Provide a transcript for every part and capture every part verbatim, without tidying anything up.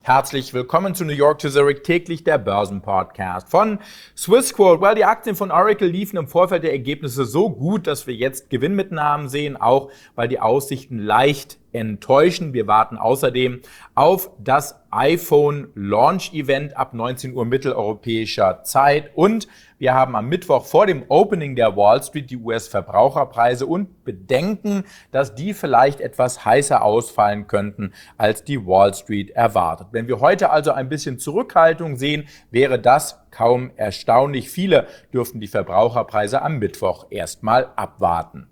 Herzlich willkommen zu New York to Zurich, täglich der Börsenpodcast von Swissquote. Well, die Aktien von Oracle liefen im Vorfeld der Ergebnisse so gut, dass wir jetzt Gewinnmitnahmen sehen, auch weil die Aussichten leicht enttäuschen. Wir warten außerdem auf das iPhone-Launch-Event ab neunzehn Uhr mitteleuropäischer Zeit und wir haben am Mittwoch vor dem Opening der Wall Street die U S-Verbraucherpreise und bedenken, dass die vielleicht etwas heißer ausfallen könnten, als die Wall Street erwartet. Wenn wir heute also ein bisschen Zurückhaltung sehen, wäre das kaum erstaunlich. Viele dürften die Verbraucherpreise am Mittwoch erstmal abwarten.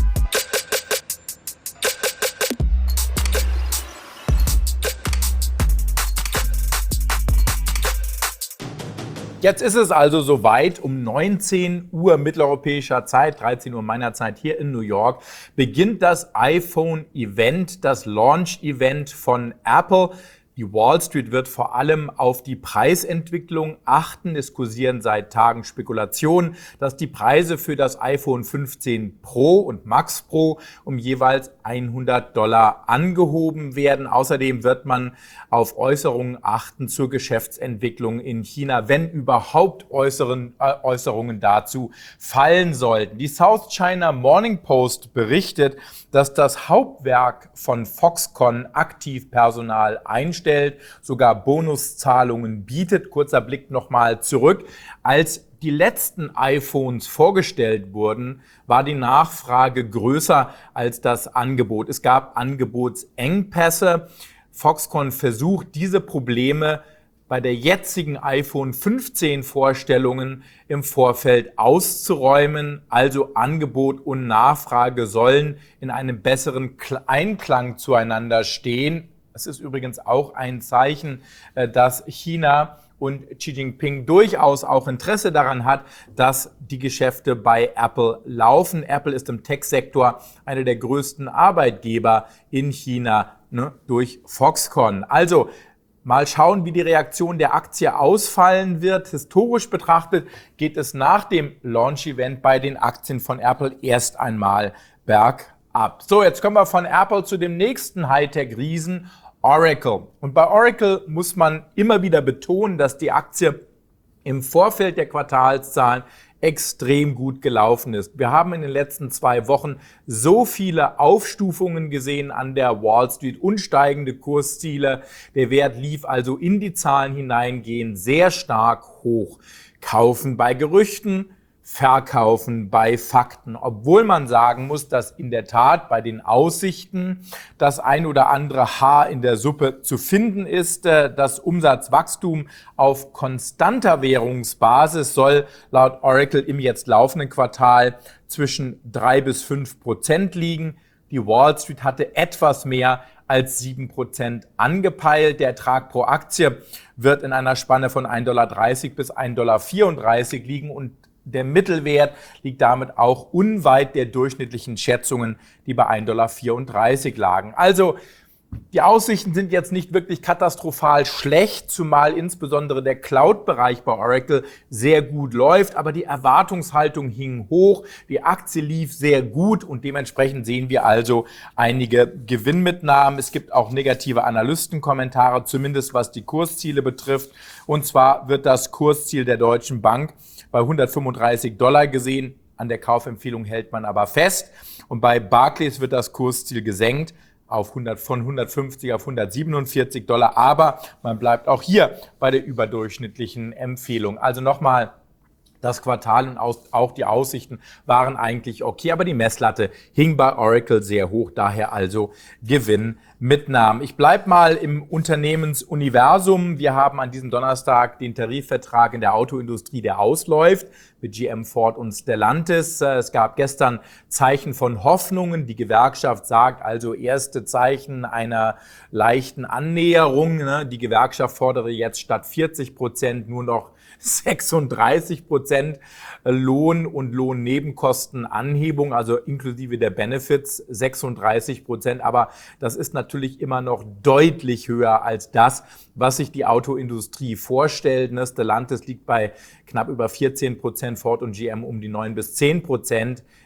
Jetzt ist es also soweit, um neunzehn Uhr mitteleuropäischer Zeit, dreizehn Uhr meiner Zeit hier in New York, beginnt das iPhone-Event, das Launch-Event von Apple. Die Wall Street wird vor allem auf die Preisentwicklung achten. Es kursieren seit Tagen Spekulationen, dass die Preise für das iPhone fünfzehn Pro und Max Pro um jeweils hundert Dollar angehoben werden. Außerdem wird man auf Äußerungen achten zur Geschäftsentwicklung in China, wenn überhaupt Äußeren, äh, Äußerungen dazu fallen sollten. Die South China Morning Post berichtet, dass das Hauptwerk von Foxconn Aktivpersonal einstellt, sogar Bonuszahlungen bietet. Kurzer Blick nochmal zurück. Als die letzten iPhones vorgestellt wurden, war die Nachfrage größer als das Angebot. Es gab Angebotsengpässe. Foxconn versucht, diese Probleme bei der jetzigen iPhone fünfzehn Vorstellungen im Vorfeld auszuräumen. Also Angebot und Nachfrage sollen in einem besseren Einklang zueinander stehen. Es ist übrigens auch ein Zeichen, dass China und Xi Jinping durchaus auch Interesse daran hat, dass die Geschäfte bei Apple laufen. Apple ist im Tech-Sektor einer der größten Arbeitgeber in China, ne, durch Foxconn. Also mal schauen, wie die Reaktion der Aktie ausfallen wird. Historisch betrachtet geht es nach dem Launch-Event bei den Aktien von Apple erst einmal bergab. So, jetzt kommen wir von Apple zu dem nächsten Hightech-Riesen, Oracle. Und bei Oracle muss man immer wieder betonen, dass die Aktie im Vorfeld der Quartalszahlen extrem gut gelaufen ist. Wir haben in den letzten zwei Wochen so viele Aufstufungen gesehen an der Wall Street und steigende Kursziele. Der Wert lief also in die Zahlen hineingehen sehr stark hoch. Kaufen bei Gerüchten, verkaufen bei Fakten. Obwohl man sagen muss, dass in der Tat bei den Aussichten das ein oder andere Haar in der Suppe zu finden ist. Das Umsatzwachstum auf konstanter Währungsbasis soll laut Oracle im jetzt laufenden Quartal zwischen drei bis fünf Prozent liegen. Die Wall Street hatte etwas mehr als sieben Prozent angepeilt. Der Ertrag pro Aktie wird in einer Spanne von ein Komma dreißig bis ein Komma vierunddreißig liegen und der Mittelwert liegt damit auch unweit der durchschnittlichen Schätzungen, die bei ein Komma vierunddreißig lagen. Also die Aussichten sind jetzt nicht wirklich katastrophal schlecht, zumal insbesondere der Cloud-Bereich bei Oracle sehr gut läuft, aber die Erwartungshaltung hing hoch, die Aktie lief sehr gut und dementsprechend sehen wir also einige Gewinnmitnahmen. Es gibt auch negative Analystenkommentare, zumindest was die Kursziele betrifft. Und zwar wird das Kursziel der Deutschen Bank bei hundertfünfunddreißig Dollar gesehen. An der Kaufempfehlung hält man aber fest. Und bei Barclays wird das Kursziel gesenkt auf hundert, von hundertfünfzig auf hundertsiebenundvierzig Dollar. Aber man bleibt auch hier bei der überdurchschnittlichen Empfehlung. Also nochmal, das Quartal und auch die Aussichten waren eigentlich okay, aber die Messlatte hing bei Oracle sehr hoch, daher also Gewinnmitnahmen. Ich bleibe mal im Unternehmensuniversum. Wir haben an diesem Donnerstag den Tarifvertrag in der Autoindustrie, der ausläuft, mit G M, Ford und Stellantis. Es gab gestern Zeichen von Hoffnungen. Die Gewerkschaft sagt also erste Zeichen einer leichten Annäherung. Die Gewerkschaft fordere jetzt statt vierzig Prozent nur noch sechsunddreißig Prozent Lohn- und Lohnnebenkostenanhebung, also inklusive der Benefits sechsunddreißig Prozent. Aber das ist natürlich immer noch deutlich höher als das, was sich die Autoindustrie vorstellt. Stellantis liegt bei knapp über vierzehn Prozent, Ford und G M um die neun bis zehn Prozent.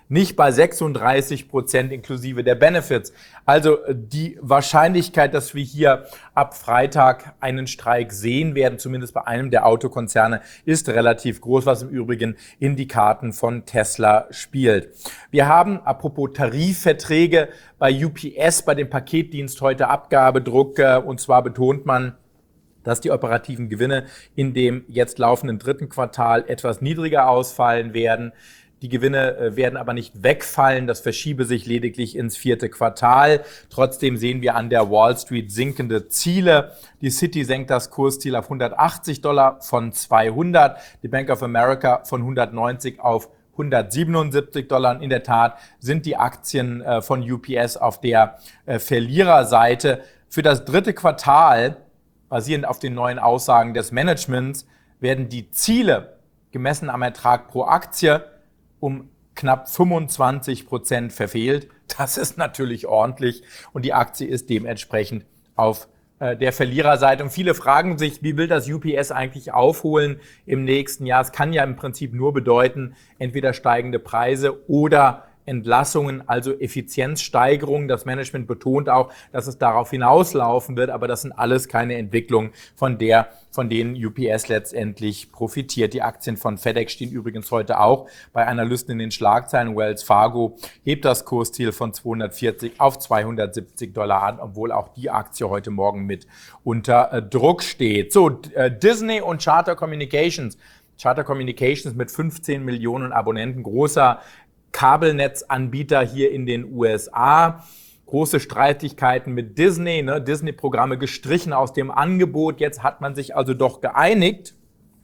nicht bei sechsunddreißig Prozent inklusive der Benefits. Also die Wahrscheinlichkeit, dass wir hier ab Freitag einen Streik sehen werden, zumindest bei einem der Autokonzerne, ist relativ groß, was im Übrigen in die Karten von Tesla spielt. Wir haben, apropos Tarifverträge, bei U P S, bei dem Paketdienst heute Abgabedruck, und zwar betont man, dass die operativen Gewinne in dem jetzt laufenden dritten Quartal etwas niedriger ausfallen werden. Die Gewinne werden aber nicht wegfallen, das verschiebe sich lediglich ins vierte Quartal. Trotzdem sehen wir an der Wall Street sinkende Ziele. Die Citi senkt das Kursziel auf hundertachtzig Dollar von zweihundert, die Bank of America von hundertneunzig auf hundertsiebenundsiebzig Dollar. Und in der Tat sind die Aktien von U P S auf der Verliererseite. Für das dritte Quartal, basierend auf den neuen Aussagen des Managements, werden die Ziele gemessen am Ertrag pro Aktie um knapp fünfundzwanzig Prozent verfehlt. Das ist natürlich ordentlich und die Aktie ist dementsprechend auf äh, der Verliererseite. Und viele fragen sich, wie will das U P S eigentlich aufholen im nächsten Jahr? Es kann ja im Prinzip nur bedeuten, entweder steigende Preise oder Entlassungen, also Effizienzsteigerungen. Das Management betont auch, dass es darauf hinauslaufen wird, aber das sind alles keine Entwicklungen, von der, von denen U P S letztendlich profitiert. Die Aktien von FedEx stehen übrigens heute auch bei Analysten in den Schlagzeilen. Wells Fargo hebt das Kursziel von zweihundertvierzig auf zweihundertsiebzig Dollar an, obwohl auch die Aktie heute Morgen mit unter Druck steht. So, Disney und Charter Communications. Charter Communications mit fünfzehn Millionen Abonnenten, großer Kabelnetzanbieter hier in den U S A. Große Streitigkeiten mit Disney, ne? Disney-Programme gestrichen aus dem Angebot. Jetzt hat man sich also doch geeinigt.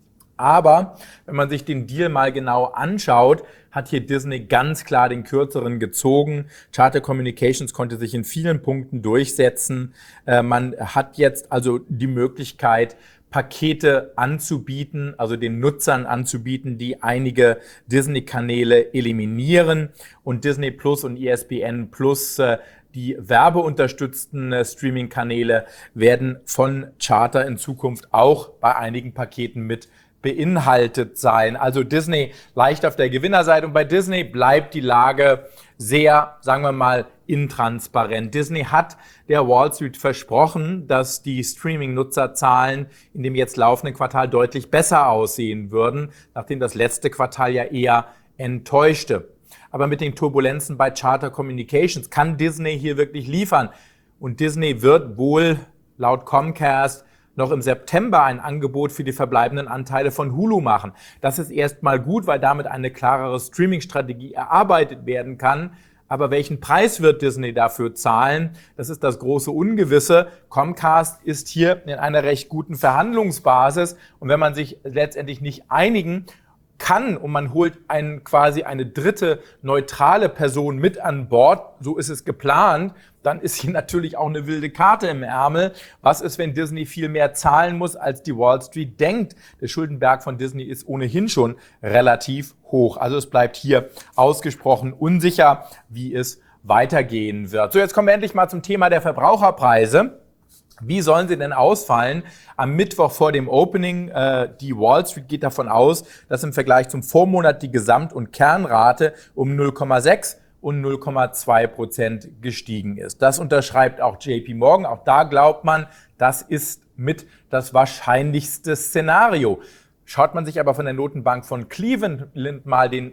Aber wenn man sich den Deal mal genau anschaut, hat hier Disney ganz klar den kürzeren gezogen. Charter Communications konnte sich in vielen Punkten durchsetzen. Äh, man hat jetzt also die Möglichkeit, Pakete anzubieten, also den Nutzern anzubieten, die einige Disney-Kanäle eliminieren, und Disney Plus und E S P N Plus, die werbeunterstützten Streaming-Kanäle, werden von Charter in Zukunft auch bei einigen Paketen mit beinhaltet sein. Also Disney leicht auf der Gewinnerseite, und bei Disney bleibt die Lage sehr, sagen wir mal, intransparent. Disney hat der Wall Street versprochen, dass die Streaming-Nutzerzahlen in dem jetzt laufenden Quartal deutlich besser aussehen würden, nachdem das letzte Quartal ja eher enttäuschte. Aber mit den Turbulenzen bei Charter Communications kann Disney hier wirklich liefern. Und Disney wird wohl laut Comcast noch im September ein Angebot für die verbleibenden Anteile von Hulu machen. Das ist erstmal gut, weil damit eine klarere Streaming-Strategie erarbeitet werden kann. Aber welchen Preis wird Disney dafür zahlen? Das ist das große Ungewisse. Comcast ist hier in einer recht guten Verhandlungsbasis. Und wenn man sich letztendlich nicht einigen kann und man holt einen, quasi eine dritte neutrale Person mit an Bord, so ist es geplant, dann ist hier natürlich auch eine wilde Karte im Ärmel. Was ist, wenn Disney viel mehr zahlen muss, als die Wall Street denkt? Der Schuldenberg von Disney ist ohnehin schon relativ hoch. Also es bleibt hier ausgesprochen unsicher, wie es weitergehen wird. So, jetzt kommen wir endlich mal zum Thema der Verbraucherpreise. Wie sollen sie denn ausfallen? Am Mittwoch vor dem Opening, äh, die Wall Street geht davon aus, dass im Vergleich zum Vormonat die Gesamt- und Kernrate um null Komma sechs und null Komma zwei Prozent gestiegen ist. Das unterschreibt auch J P Morgan. Auch da glaubt man, das ist mit das wahrscheinlichste Szenario. Schaut man sich aber von der Notenbank von Cleveland mal den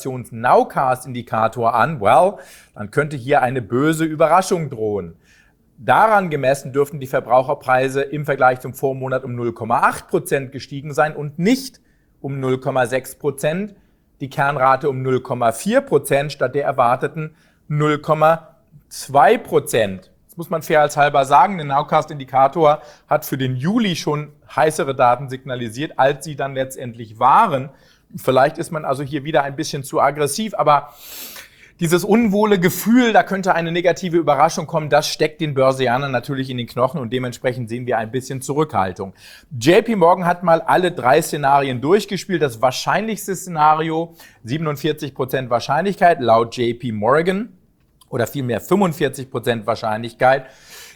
Inflations-Nowcast-Indikator an, well, dann könnte hier eine böse Überraschung drohen. Daran gemessen dürften die Verbraucherpreise im Vergleich zum Vormonat um null Komma acht Prozent gestiegen sein und nicht um null Komma sechs Prozent. Die Kernrate um null Komma vier Prozent statt der erwarteten null Komma zwei Prozent. Das muss man fairheitshalber sagen. Der Nowcast-Indikator hat für den Juli schon heißere Daten signalisiert, als sie dann letztendlich waren. Vielleicht ist man also hier wieder ein bisschen zu aggressiv, aber dieses unwohle Gefühl, da könnte eine negative Überraschung kommen, das steckt den Börsianern natürlich in den Knochen und dementsprechend sehen wir ein bisschen Zurückhaltung. J P Morgan hat mal alle drei Szenarien durchgespielt. Das wahrscheinlichste Szenario, siebenundvierzig Prozent Wahrscheinlichkeit laut J P Morgan oder vielmehr fünfundvierzig Prozent Wahrscheinlichkeit.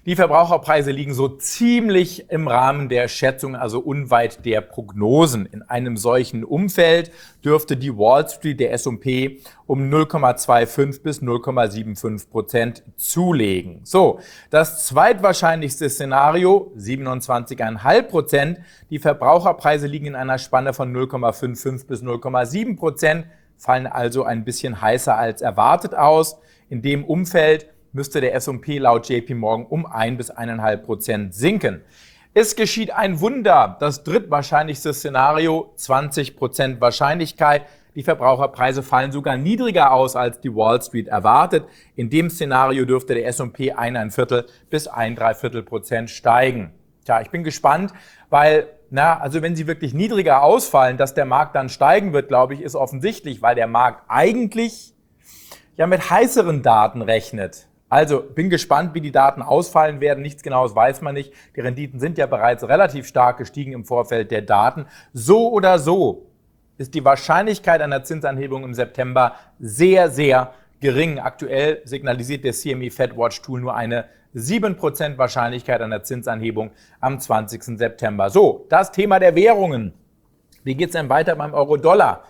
Die Verbraucherpreise liegen so ziemlich im Rahmen der Schätzungen, also unweit der Prognosen. In einem solchen Umfeld dürfte die Wall Street, der S und P, um null Komma fünfundzwanzig bis null Komma fünfundsiebzig Prozent zulegen. So, das zweitwahrscheinlichste Szenario, siebenundzwanzig Komma fünf Prozent. Die Verbraucherpreise liegen in einer Spanne von null Komma fünfundfünfzig bis null Komma sieben Prozent, fallen also ein bisschen heißer als erwartet aus. In dem Umfeld müsste der S und P laut J P Morgan um ein bis eins Komma fünf Prozent sinken. Es geschieht ein Wunder. Das drittwahrscheinlichste Szenario, zwanzig Prozent Wahrscheinlichkeit. Die Verbraucherpreise fallen sogar niedriger aus, als die Wall Street erwartet. In dem Szenario dürfte der S und P ein ein Viertel bis ein Dreiviertel Prozent steigen. Tja, ich bin gespannt, weil, na, also wenn sie wirklich niedriger ausfallen, dass der Markt dann steigen wird, glaube ich, ist offensichtlich, weil der Markt eigentlich ja mit heißeren Daten rechnet. Also bin gespannt, wie die Daten ausfallen werden. Nichts Genaues weiß man nicht. Die Renditen sind ja bereits relativ stark gestiegen im Vorfeld der Daten. So oder so ist die Wahrscheinlichkeit einer Zinsanhebung im September sehr, sehr gering. Aktuell signalisiert der C M E Fed Watch Tool nur eine sieben Prozent Wahrscheinlichkeit einer Zinsanhebung am zwanzigsten September. So, das Thema der Währungen. Wie geht's denn weiter beim Euro-Dollar?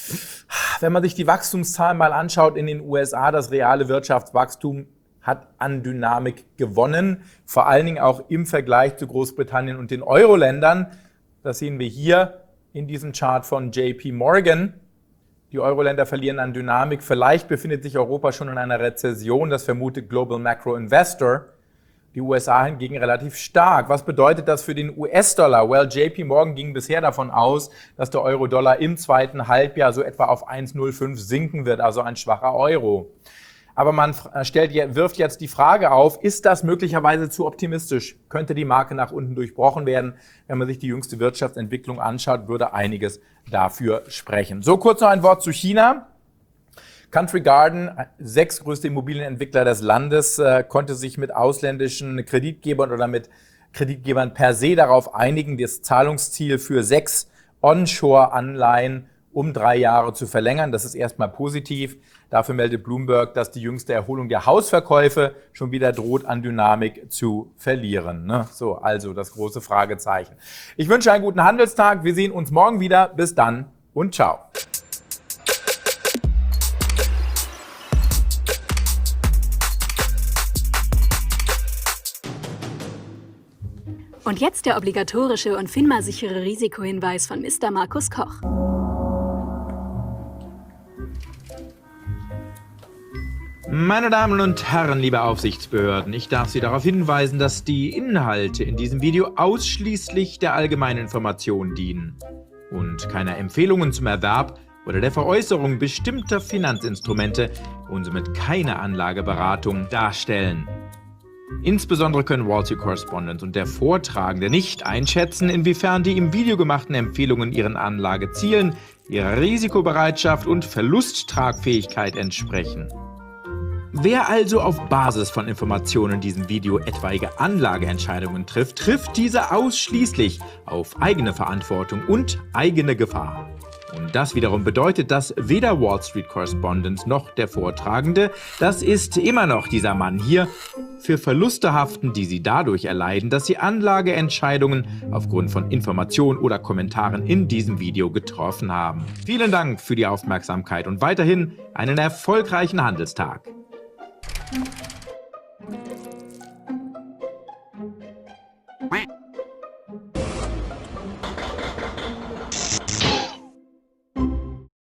Wenn man sich die Wachstumszahlen mal anschaut in den U S A, das reale Wirtschaftswachstum hat an Dynamik gewonnen, vor allen Dingen auch im Vergleich zu Großbritannien und den Euro-Ländern. Das sehen wir hier in diesem Chart von J P Morgan. Die Euro-Länder verlieren an Dynamik. Vielleicht befindet sich Europa schon in einer Rezession, das vermutet Global Macro Investor. Die U S A hingegen relativ stark. Was bedeutet das für den U S-Dollar? Well, J P Morgan ging bisher davon aus, dass der Euro-Dollar im zweiten Halbjahr so etwa auf eins Komma null fünf sinken wird, also ein schwacher Euro. Aber man stellt, wirft jetzt die Frage auf, ist das möglicherweise zu optimistisch? Könnte die Marke nach unten durchbrochen werden? Wenn man sich die jüngste Wirtschaftsentwicklung anschaut, würde einiges dafür sprechen. So, kurz noch ein Wort zu China. Country Garden, sechstgrößte Immobilienentwickler des Landes, konnte sich mit ausländischen Kreditgebern oder mit Kreditgebern per se darauf einigen, das Zahlungsziel für sechs Onshore-Anleihen um drei Jahre zu verlängern. Das ist erstmal positiv. Dafür meldet Bloomberg, dass die jüngste Erholung der Hausverkäufe schon wieder droht, an Dynamik zu verlieren. Ne? So, also das große Fragezeichen. Ich wünsche einen guten Handelstag. Wir sehen uns morgen wieder. Bis dann und ciao. Und jetzt der obligatorische und FINMA-sichere Risikohinweis von Mister Markus Koch. Meine Damen und Herren, liebe Aufsichtsbehörden, ich darf Sie darauf hinweisen, dass die Inhalte in diesem Video ausschließlich der allgemeinen Information dienen und keine Empfehlungen zum Erwerb oder der Veräußerung bestimmter Finanzinstrumente und somit keine Anlageberatung darstellen. Insbesondere können Wall Street Correspondent und der Vortragende nicht einschätzen, inwiefern die im Video gemachten Empfehlungen ihren Anlagezielen, ihrer Risikobereitschaft und Verlusttragfähigkeit entsprechen. Wer also auf Basis von Informationen in diesem Video etwaige Anlageentscheidungen trifft, trifft diese ausschließlich auf eigene Verantwortung und eigene Gefahr. Und das wiederum bedeutet, dass weder Wall Street Correspondent noch der Vortragende, das ist immer noch dieser Mann hier, für Verluste haften, die sie dadurch erleiden, dass sie Anlageentscheidungen aufgrund von Informationen oder Kommentaren in diesem Video getroffen haben. Vielen Dank für die Aufmerksamkeit und weiterhin einen erfolgreichen Handelstag. Thank you.